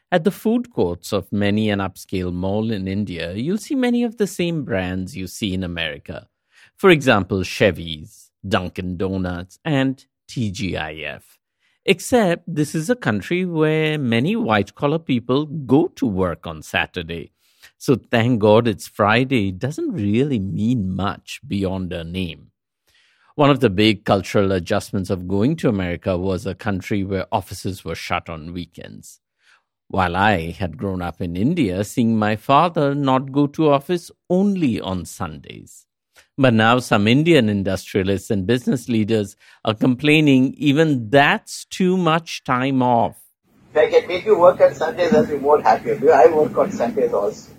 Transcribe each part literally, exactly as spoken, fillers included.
At the food courts of many an upscale mall in India, you'll see many of the same brands you see in America. For example, Chevy's, Dunkin' Donuts, and T G I F. Except this is a country where many white-collar people go to work on Saturday. So thank God it's Friday doesn't really mean much beyond a name. One of the big cultural adjustments of going to America was a country where offices were shut on weekends. While I had grown up in India, seeing my father not go to office only on Sundays. But now some Indian industrialists and business leaders are complaining even that's too much time off. If I can make you work on Sundays, I'll be more happier. I work on Sundays also.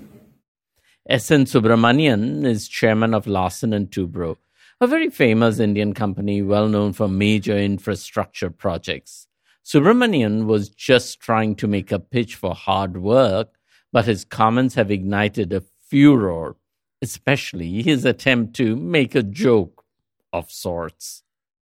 S N Subramanian is chairman of Larsen and Toubro, a very famous Indian company well known for major infrastructure projects. Subramanian was just trying to make a pitch for hard work, but his comments have ignited a furor, especially his attempt to make a joke of sorts.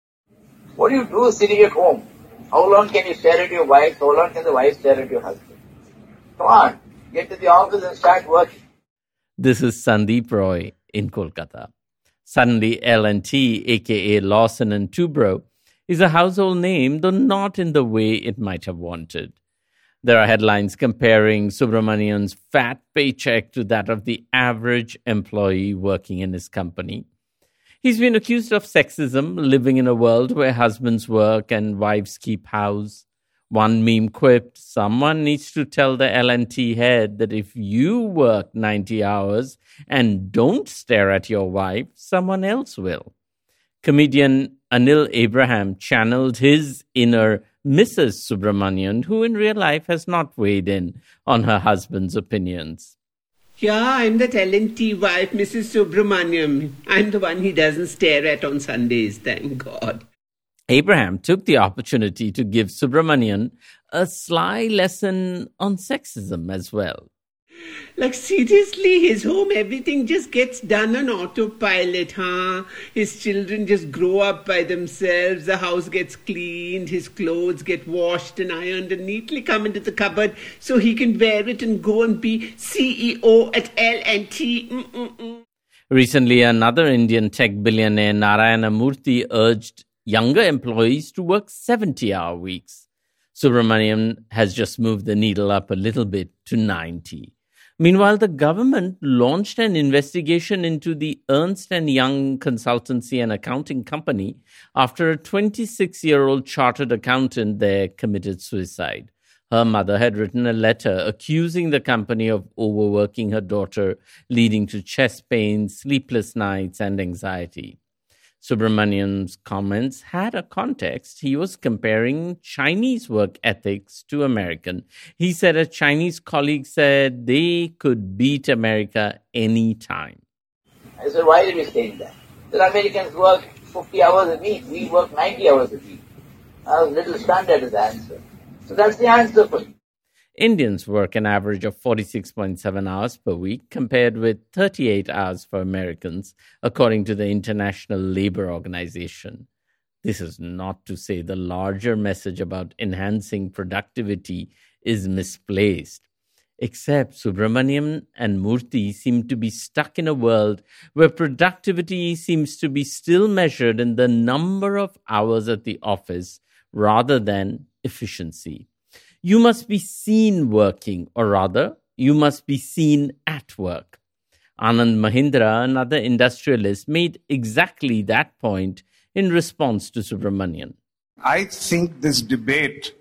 What do you do sitting at home? How long can you stare at your wife? How long can the wife stare at your husband? Come on, get to the office and start working. This is Sandeep Roy in Kolkata. Suddenly, L and T, aka Larsen and Toubro, is a household name, though not in the way it might have wanted. There are headlines comparing Subramanian's fat paycheck to that of the average employee working in his company. He's been accused of sexism, living in a world where husbands work and wives keep house. One meme quipped, someone needs to tell the L and T head that if you work ninety hours and don't stare at your wife, someone else will. Comedian Anil Abraham channeled his inner Missus Subramanian, who in real life has not weighed in on her husband's opinions. Yeah, I'm that L and T wife, Missus Subramanian. I'm the one he doesn't stare at on Sundays, thank God. Abraham took the opportunity to give Subramanian a sly lesson on sexism as well. Like seriously, his home, everything just gets done on autopilot, huh? His children just grow up by themselves, the house gets cleaned, his clothes get washed and ironed and neatly come into the cupboard so he can wear it and go and be C E O at L and T. Mm-mm-mm. Recently, another Indian tech billionaire, Narayana Murthy, urged younger employees to work seventy-hour weeks. Subramanian has just moved the needle up a little bit to ninety. Meanwhile, the government launched an investigation into the Ernst and Young consultancy and accounting company after a twenty-six-year-old chartered accountant there committed suicide. Her mother had written a letter accusing the company of overworking her daughter, leading to chest pains, sleepless nights, and anxiety. Subramanian's comments had a context. He was comparing Chinese work ethics to American. He said a Chinese colleague said they could beat America any time. I said, why are we saying that? The Americans work fifty hours a week. We work ninety hours a week. I was a little stunned at his answer. So that's the answer for me. Indians work an average of forty-six point seven hours per week, compared with thirty-eight hours for Americans, according to the International Labour Organization. This is not to say the larger message about enhancing productivity is misplaced. Except Subramanian and Murthy seem to be stuck in a world where productivity seems to be still measured in the number of hours at the office rather than efficiency. You must be seen working, or rather, you must be seen at work. Anand Mahindra, another industrialist, made exactly that point in response to Subramanian. I think this debate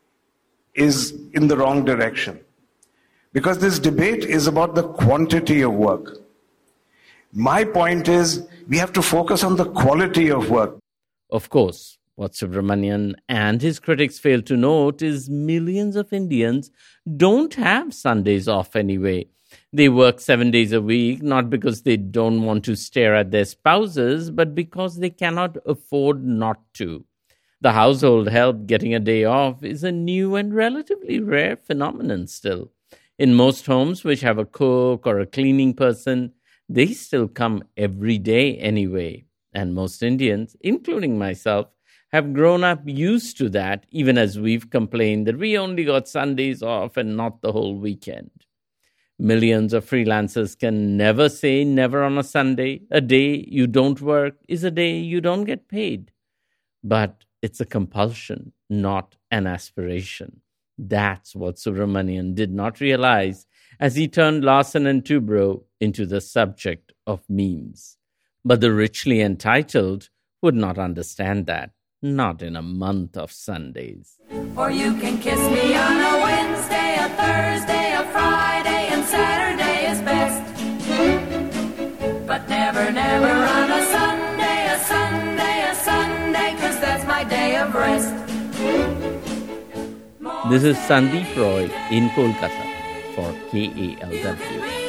is in the wrong direction, because this debate is about the quantity of work. My point is, we have to focus on the quality of work. Of course. What Subramanian and his critics fail to note is millions of Indians don't have Sundays off anyway. They work seven days a week, not because they don't want to stare at their spouses, but because they cannot afford not to. The household help getting a day off is a new and relatively rare phenomenon still. In most homes which have a cook or a cleaning person, they still come every day anyway. And most Indians, including myself, have grown up used to that, even as we've complained that we only got Sundays off and not the whole weekend. Millions of freelancers can never say never on a Sunday. A day you don't work is a day you don't get paid. But it's a compulsion, not an aspiration. That's what Subramanian did not realize as he turned Larsen and Toubro into the subject of memes. But the richly entitled would not understand that, not in a month of Sundays. Or you can kiss me on a Wednesday, a Thursday, a Friday, and Saturday is best. But never, never on a Sunday, a Sunday, a Sunday, 'cause that's my day of rest. This is Sandeep Roy in Kolkata for K A L W.